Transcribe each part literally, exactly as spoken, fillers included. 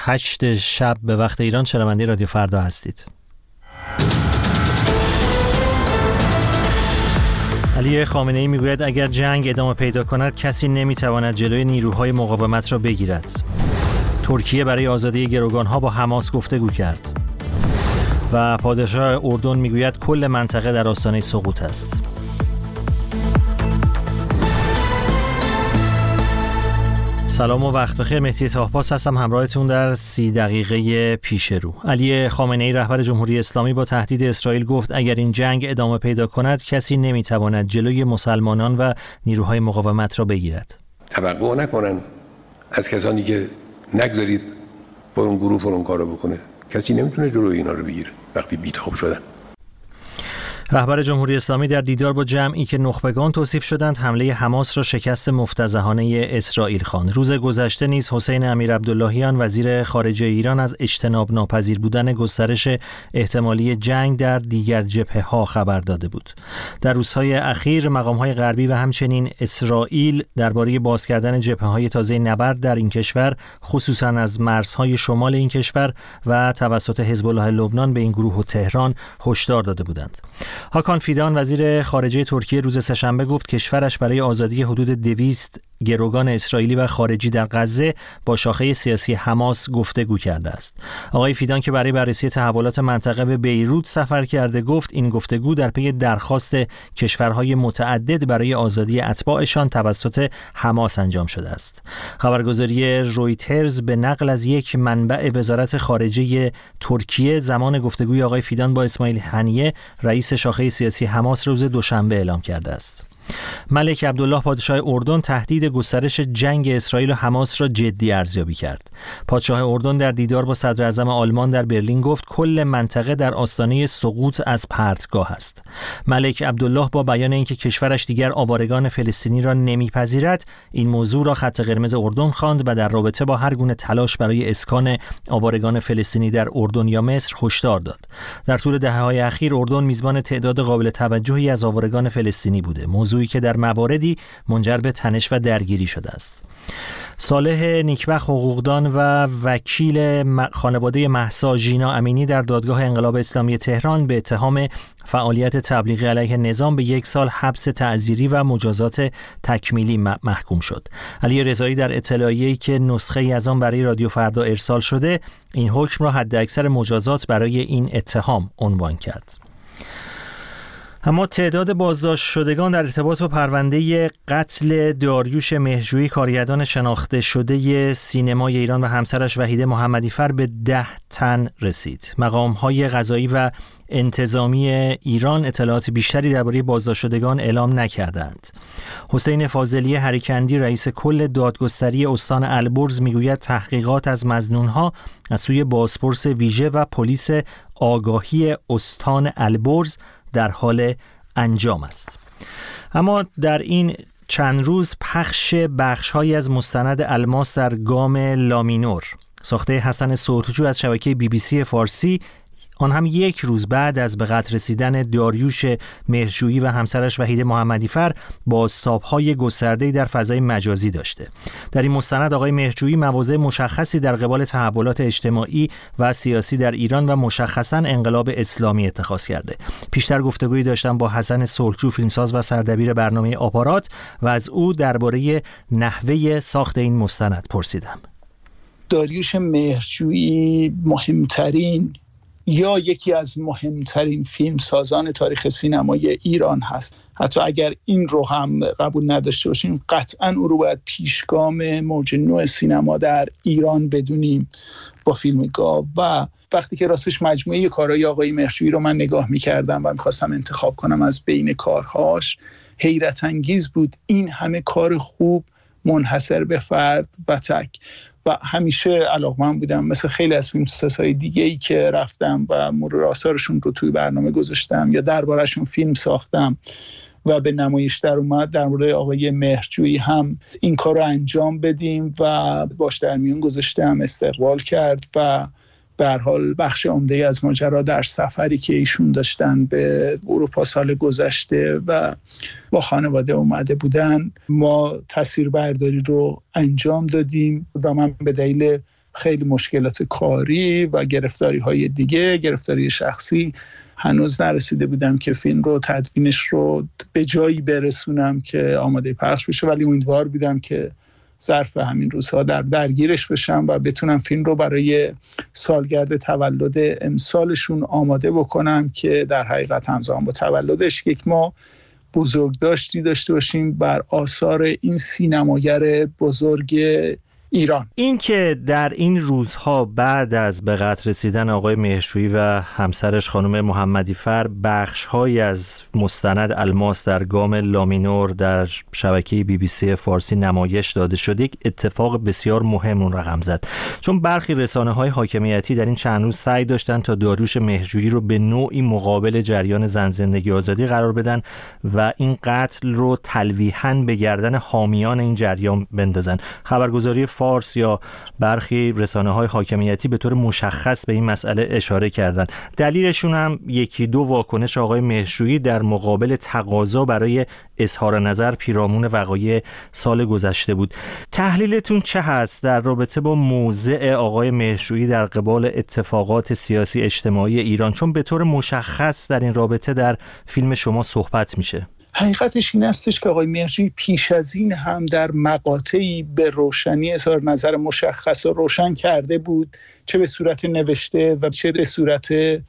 هشت شب به وقت ایران شنونده رادیو فردا هستید. علی خامنه‌ای میگوید اگر جنگ ادامه پیدا کند کسی نمیتواند جلوی نیروهای مقاومت را بگیرد. ترکیه برای آزادی گروگانها با حماس گفتگو کرد. و پادشاه اردن میگوید کل منطقه در آستانه سقوط است. سلام و وقت بخیر. مهدی طاهپاس هستم همراهتون در سی دقیقه پیش رو. علی خامنه‌ای رهبر جمهوری اسلامی با تهدید اسرائیل گفت اگر این جنگ ادامه پیدا کند کسی نمیتواند جلوی مسلمانان و نیروهای مقاومت را بگیرد. توقع نکنن از کسانی که نگذارید برون گروه فرون کارو بکنه. کسی نمیتونه جلوی اینا رو بگیره وقتی بیتاب شدن. رهبر جمهوری اسلامی در دیدار با جمعی که نخبگان توصیف شدند حمله حماس را شکست مفتضحانه اسرائیل خواند. روز گذشته نیز حسین امیرعبداللهیان وزیر خارجه ایران از اجتناب ناپذیر بودن گسترش احتمالی جنگ در دیگر جبهه‌ها خبر داده بود. در روزهای اخیر مقام‌های غربی و همچنین اسرائیل درباره باز کردن جبهه‌های تازه نبرد در این کشور، خصوصاً از مرزهای شمال این کشور و توسط حزب الله لبنان به این گروه و تهران هشدار داده بودند. هاکان فیدان وزیر خارجه ترکیه روز سه‌شنبه گفت کشورش برای آزادی حدود دویست گروگان اسرائیلی و خارجی در غزه با شاخه سیاسی حماس گفتگو کرده است. آقای فیدان که برای بررسی تحولات منطقه به بیروت سفر کرده گفت این گفتگو در پی درخواست کشورهای متعدد برای آزادی اتباعشان توسط حماس انجام شده است. خبرگزاری رویترز به نقل از یک منبع وزارت خارجه ترکیه زمان گفتگوی آقای فیدان با اسماعیل هنیه رئیس شاخه سیاسی حماس روز دوشنبه اعلام کرده است. ملک عبدالله پادشاه اردن تهدید گسترش جنگ اسرائیل و حماس را جدی ارزیابی کرد. پادشاه اردن در دیدار با صدر اعظم آلمان در برلین گفت کل منطقه در آستانه سقوط از پرتگاه است. ملک عبدالله با بیان اینکه کشورش دیگر آوارگان فلسطینی را نمیپذیرد، این موضوع را خط قرمز اردن خواند و در رابطه با هر گونه تلاش برای اسکان آوارگان فلسطینی در اردن یا مصر هشدار داد. در طول دهه‌های اخیر اردن میزبان تعداد قابل توجهی از آوارگان فلسطینی بوده، موضوعی که در مواردی منجر به تنش و درگیری شده است. صالح نیکبخت حقوقدان و وکیل خانواده مهسا ژینا امینی در دادگاه انقلاب اسلامی تهران به اتهام فعالیت تبلیغی علیه نظام به یک سال حبس تعزیری و مجازات تکمیلی محکوم شد. علی رضایی در اطلاعیه‌ای که نسخه‌ای از آن برای رادیو فردا ارسال شده این حکم را حداکثر مجازات برای این اتهام عنوان کرد. اما تعداد بازداشت شدگان در ارتباط با پرونده قتل داریوش مهرجویی کارگردان شناخته شده سینمای ایران و همسرش وحیده محمدیفر به ده تن رسید. مقام‌های قضایی و انتظامی ایران اطلاعات بیشتری درباره بازداشت شدگان اعلام نکردند. حسین فاضلی هریکندی رئیس کل دادگستری استان البرز میگوید تحقیقات از مظنون‌ها از سوی بازپرس ویژه و پلیس آگاهی استان البرز در حال انجام است. اما در این چند روز پخش بخش‌هایی از مستند الماس در گام لامینور ساخته حسن سرخجو از شبکه بی بی سی فارسی، آن هم یک روز بعد از به قتل رسیدن داریوش مهرجویی و همسرش وحیده محمدیفر بازتاب‌های گسترده‌ای در فضای مجازی داشته. در این مستند آقای مهرجویی مواضع مشخصی در قبال تحولات اجتماعی و سیاسی در ایران و مشخصاً انقلاب اسلامی اتخاذ کرده. پیشتر گفتگویی داشتم با حسن سرخجو فیلمساز و سردبیر برنامه آپارات و از او درباره نحوه ساخت این مستند پرسیدم. داریوش مهرجویی مهمترین یا یکی از مهمترین فیلم سازان تاریخ سینمای ایران هست. حتی اگر این رو هم قبول نداشته باشیم قطعاً او رو باید پیشگام موج نو سینما در ایران بدونیم با فیلم گاو. و وقتی که راستش مجموعه کارهای آقای مهرجویی رو من نگاه می‌کردم و می‌خواستم انتخاب کنم از بین کارهاش، حیرت انگیز بود این همه کار خوب منحصر به فرد و تک. و همیشه علاقه‌مند بودم مثل خیلی از فیلمسازهای دیگه‌ای که رفتم و مرور آثارشون رو توی برنامه گذاشتم یا درباره‌شون فیلم ساختم و به نمایش در اومد، در مورد آقای مهرجویی هم این کار رو انجام بدیم و باش در میون گذاشتم، استقبال کرد و به هر حال بخش عمده از ماجرا در سفری که ایشون داشتن به اروپا سال گذشته و با خانواده اومده بودن ما تصویربرداری رو انجام دادیم و من به دلیل خیلی مشکلات کاری و گرفتاری های دیگه، گرفتاری شخصی، هنوز نرسیده بودم که فیلم رو تدوینش رو به جایی برسونم که آماده پخش بشه، ولی امیدوار بودم که ظرف همین روزها در درگیرش بشم و بتونم فیلم رو برای سالگرد تولد امسالشون آماده بکنم که در حقیقت همزمان با تولدش یک ماه بزرگداشتی داشته باشیم بر آثار این سینماگر بزرگ ایران. این که در این روزها بعد از به قتل رسیدن آقای مهرجویی و همسرش خانم محمدی‌فر بخش‌هایی از مستند الماس در گام لامینور در شبکه بی بی سی فارسی نمایش داده شد، یک اتفاق بسیار مهم اون رقم زد، چون برخی رسانه‌های حاکمیتی در این چند روز سعی داشتن تا داریوش مهرجویی رو به نوعی مقابل جریان زن زندگی آزادی قرار بدن و این قتل رو تلویحاً به گردن حامیان این جریان بندازن. خبرگزاری فارس یا برخی رسانه‌های حاکمیتی به طور مشخص به این مسئله اشاره کردند. دلیلشون هم یکی دو واکنش آقای مهرجویی در مقابل تقاضا برای اظهار نظر پیرامون وقایع سال گذشته بود. تحلیلتون چه هست در رابطه با موضع آقای مهرجویی در قبال اتفاقات سیاسی اجتماعی ایران، چون به طور مشخص در این رابطه در فیلم شما صحبت میشه؟ حقیقتش این استش که آقای مهرجویی پیش از این هم در مقاطعی به روشنی اظهار نظر مشخص و روشن کرده بود، چه به صورت نوشته و چه به صورت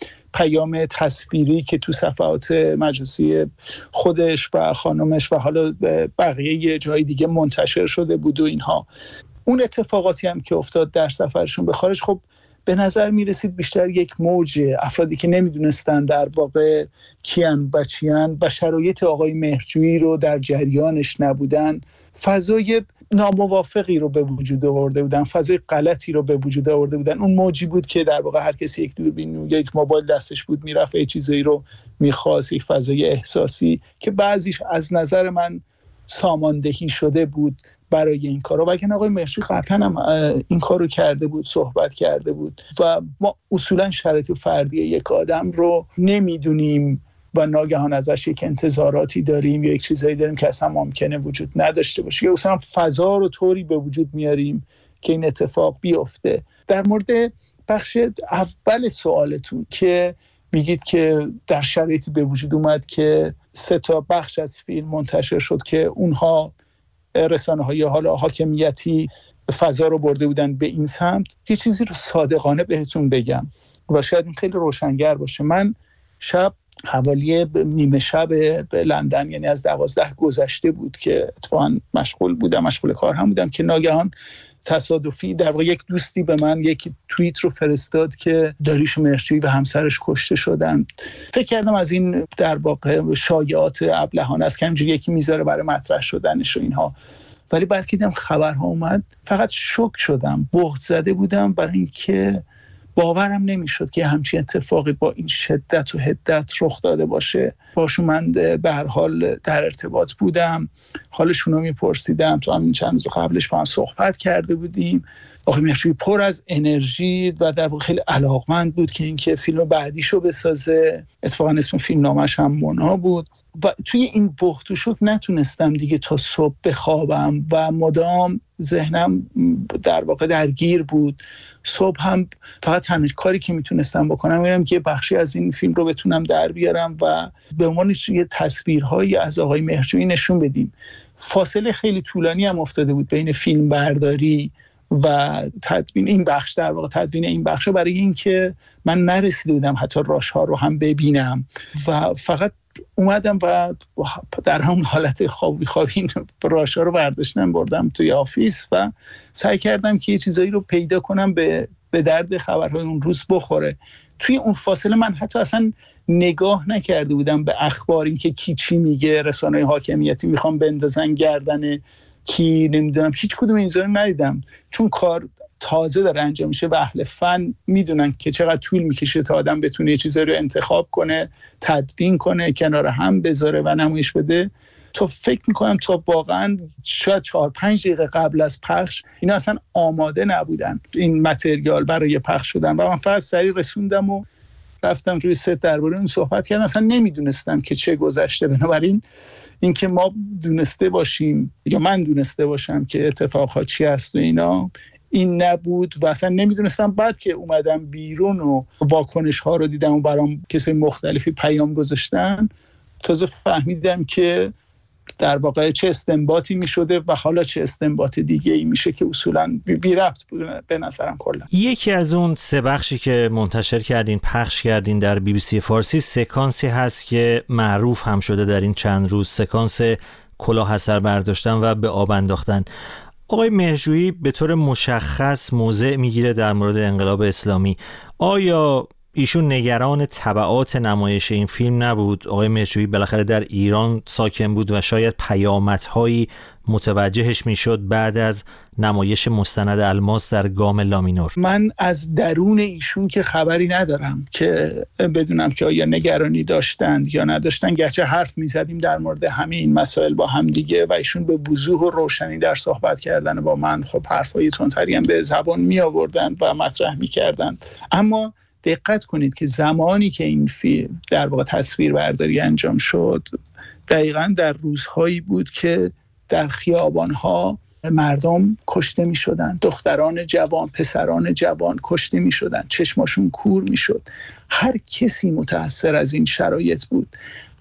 پیام تصویری که تو صفحات مجازی خودش و خانمش و حالا بقیه جای دیگه منتشر شده بود و اینها. اون اتفاقاتی هم که افتاد در سفرشون به خارج، خب به نظر می رسید بیشتر یک موج افرادی که نمیدونستن در واقع کیان و چیان و شرایط آقای مهرجویی رو در جریانش نبودن، فضای ناموافقی رو به وجود آورده بودن، فضای غلطی رو به وجود آورده بودن. اون موجی بود که در واقع هر کسی یک دوربین یا یک موبایل دستش بود میرفت یه چیزایی رو میخواست، یک فضای احساسی که بعضیش از نظر من ساماندهی شده بود برای این کارا. و اگر آقای مهرجویی قبلا هم این کارو کرده بود، صحبت کرده بود و ما اصولا شرایط فردی یک آدم رو نمیدونیم و ناگهان ازش یک انتظاراتی داریم یا یک چیزایی داریم که اصلا ممکنه وجود نداشته باشه، یا اصلا فضا رو طوری به وجود میاریم که این اتفاق بیفته. در مورد بخش اول سوالتون که میگید که در شرایطی به وجود اومد که سه تا بخش از فیلم منتشر شد که اونها رسانه‌های حالا حاکمیتی فضا رو برده بودن به این سمت، یه چیزی رو صادقانه بهتون بگم و شاید این خیلی روشنگر باشه. من شب حوالی نیمه شب به لندن، یعنی از دوازده گذشته بود که اتفاقا مشغول بودم، مشغول کار هم بودم که ناگهان تصادفی در واقع یک دوستی به من یک توییت رو فرستاد که داریوش مهرجویی و همسرش کشته شدن. فکر کردم از این در واقع شایعات ابلهانه است که همینجوری یکی میذاره برای مطرح شدنش و اینها، ولی بعد که دیدم خبرها اومد فقط شوک شدم، بهت زده بودم، برای اینکه باورم نمیشد که همچین اتفاقی با این شدت و حدت رخ داده باشه. باشون من به هر حال در ارتباط بودم، حالشون رو میپرسیدم، تو همین چند روز قبلش با هم صحبت کرده بودیم. آقای مهرجویی پر از انرژی و در واقع خیلی علاقمند بود که اینکه فیلم بعدیشو بسازه. اتفاقا اسم فیلم نامش هم مونا بود و توی این بحت و شوک نتونستم دیگه تا صبح بخوابم و مدام ذهنم در واقع درگیر بود. صبح هم فقط تنها کاری که میتونستم بکنم اینم که بخشی از این فیلم رو بتونم در بیارم و به عنوان یه تصویرهایی از آقای مهرجویی نشون بدیم. فاصله خیلی طولانی هم افتاده بود بین فیلم برداری و تدوین این بخش، در واقع تدوین این بخش، برای اینکه من نرسیده بودم حتی راش‌ها رو هم ببینم و فقط اومدم و در همون حالت خوابی خوابی راش‌ها رو برداشتم بردم توی آفیس و سعی کردم که یه چیزایی رو پیدا کنم به به درد خبرهای اون روز بخوره. توی اون فاصله من حتی اصلا نگاه نکرده بودم به اخبار، این که کی چی میگه، رسانه‌های حاکمیتی میخوام بندازن گردن کی، نمیدونم، هیچ کدوم اینجا رو ندیدم، چون کار تازه داره انجام میشه و اهل فن میدونن که چقدر طول میکشه تا آدم بتونه یه چیزی رو انتخاب کنه، تدوین کنه، کنار هم بذاره و نمایش بده. تو فکر میکنم تا واقعا شاید چهار پنج دقیقه قبل از پخش اینا اصلا آماده نبودن این متریال برای پخش شدن و من فقط سریع رسوندم و رفتم روی ست درباره اون صحبت کردم. اصلا نمیدونستم که چه گذشته. بنابراین اینکه ما دونسته باشیم یا من دونسته باشم که اتفاقها چی هست و اینا، این نبود و اصلا نمیدونستم. بعد که اومدم بیرون و واکنش ها رو دیدم و برام کسای مختلفی پیام گذاشتن، تازه فهمیدم که در واقع چه استنباطی می شده و حالا چه استنباط دیگه ای میشه که اصولا بی ربط بود به نظرم کلا. یکی از اون سه بخشی که منتشر کردین، پخش کردین در بی بی سی فارسی، سکانسی هست که معروف هم شده در این چند روز، سکانس کلاه از سر برداشتن و به آب انداختن. آقای مهرجویی به طور مشخص موضع میگیره در مورد انقلاب اسلامی. آیا ایشون نگران تبعات نمایش این فیلم نبود؟ آقای مهرجویی بالاخره در ایران ساکن بود و شاید پیامدهایی متوجهش میشد بعد از نمایش مستند الماس در گام لامینور. من از درون ایشون که خبری ندارم که بدونم که آیا نگرانی داشتند یا نداشتن، گرچه حرف میزدیم در مورد همه این مسائل با هم دیگه و ایشون به وضوح و روشنی در صحبت کردن با من خب حرفای تندتری هم به زبان می آوردن و مطرح میکردن. اما دقت کنید که زمانی که این فیلم در واقع تصویر برداری انجام شد، دقیقاً در روزهایی بود که در خیابان‌ها مردم کشته می شدن، دختران جوان، پسران جوان کشته می شدن، چشماشون کور می شد. هر کسی متأثر از این شرایط بود.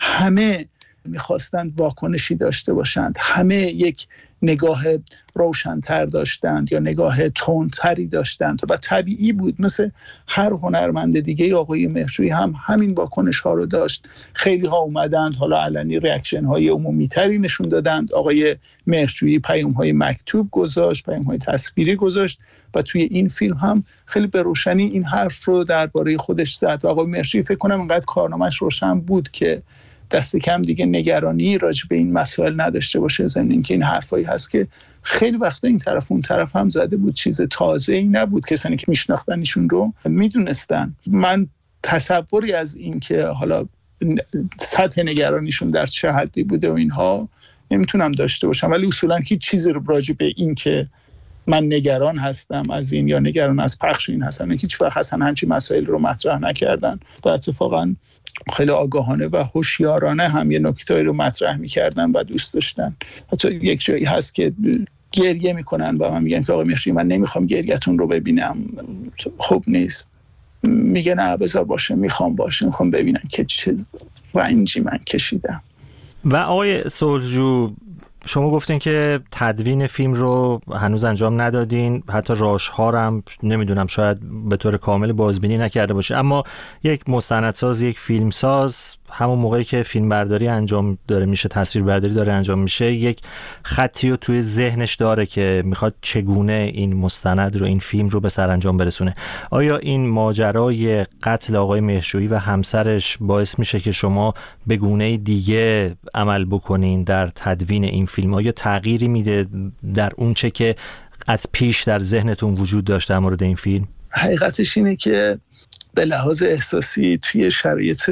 همه می خواستند واکنشی داشته باشند، همه یک نگاه روشن‌تر داشتند یا نگاه تندتری داشتند و طبیعی بود. مثل هر هنرمند دیگه آقای مهرجویی هم همین واکنش ها رو داشت. خیلی ها اومدند حالا علنی ریاکشن های عمومی تری نشون دادند. آقای مهرجویی پیام های مکتوب گذاشت، پیام های تصویری گذاشت و توی این فیلم هم خیلی به روشنی این حرف رو درباره خودش زد. آقای مهرجویی فکر کنم انقدر کارنامه‌اش روشن بود که دست کم دیگه نگرانی راجع به این مسائل نداشته باشه. ضمن اینکه این حرفایی هست که خیلی وقتا این طرف اون طرف هم زده بود، چیز تازه‌ای نبود، کسانی که میشناختن ایشون رو میدونستن. من تصوری از این که حالا سطح نگرانیشون در چه حدی بوده و اینها نمیتونم داشته باشم، ولی اصولا هیچ چیزی رو راجع به این که من نگران هستم از این یا نگران از پخش این هستم هیچ وقت اصلا همچین مسائل رو مطرح نکردن و اتفاقا خیلی آگاهانه و هوشیارانه هم یه نکته‌ای رو مطرح می‌کردن و دوست داشتن. حتی یک جایی هست که گریه میکنن و من میگن که آقای مهرجویی من نمیخوام گریه‌تون رو ببینم، خوب نیست. میگه نه بذار باشه، میخوام باشه، میخوام ببینم که چه رنجی من کشیدم. و آقای صلحجو، شما گفتین که تدوین فیلم رو هنوز انجام ندادین، حتی راش‌ها رو هم نمیدونم شاید به طور کامل بازبینی نکرده باشه، اما یک مستندساز، یک فیلمساز همون موقعی که فیلم برداری انجام داره میشه، تصویر برداری داره انجام میشه، یک خطی رو توی ذهنش داره که میخواد چگونه این مستند رو، این فیلم رو به سرانجام برسونه. آیا این ماجرای قتل آقای مهرجویی و همسرش باعث میشه که شما به گونه دیگه عمل بکنین در تدوین این فیلم؟ آیا تغییری میده در اون چه که از پیش در ذهنتون وجود داشته در مورد این فیلم؟ حقیقتش اینه که به لحاظ احساسی توی شرایط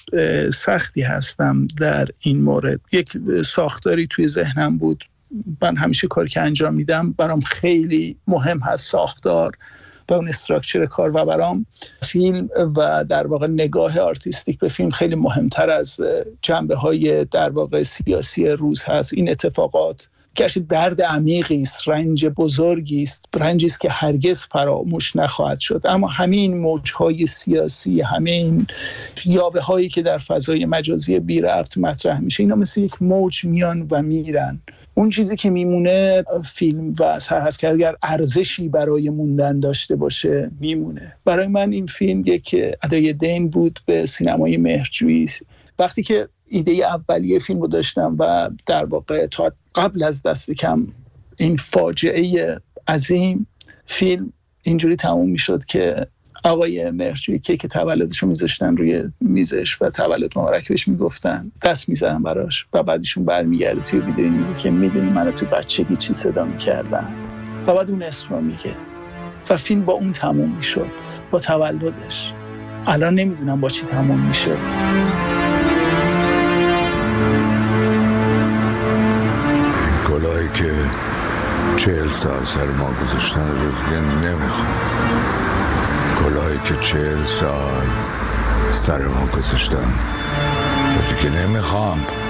سختی هستم در این مورد. یک ساختاری توی ذهنم بود. من همیشه کاری که انجام میدم برام خیلی مهم هست ساختار و اون استراکچر کار و برام فیلم و در واقع نگاه آرتیستیک به فیلم خیلی مهمتر از جنبه‌های در واقع سیاسی روز هست. این اتفاقات گرچه درد عمیقی است، رنج بزرگی است، رنجی است که هرگز فراموش نخواهد شد، اما همین موجهای سیاسی، همین یاوه هایی که در فضای مجازی بی ربط مطرح میشه، اینا مثل یک موج میان و میرن. اون چیزی که میمونه فیلم و اثر هست که اگر ارزشی برای موندن داشته باشه میمونه. برای من این فیلم یک ادای دین بود به سینمای مهرجویی. وقتی که ایده اولیه فیلم رو داشتم و در واقع تا قبل از دست کم این فاجعه عظیم، فیلم اینجوری تموم میشد که آقای مهرجویی کیک تولدش رو میذاشتن روی میزش و تولد مبارک بهش میگفتن، دست میزدن براش و بعدشون برمیگرده توی ویدیو میگه که میدونی منو تو بچگی چی صدا میکردن و بعد اون اسم رو میگه و فیلم با اون تموم میشد، با تولدش. الان نمیدونم با چی تموم میشه. کلاهی که چهل سال سر ما گذاشتن رو دیگه نمیخوام. کلاهی که چهل سال سر ما گذاشتن رو دیگه نمیخوام.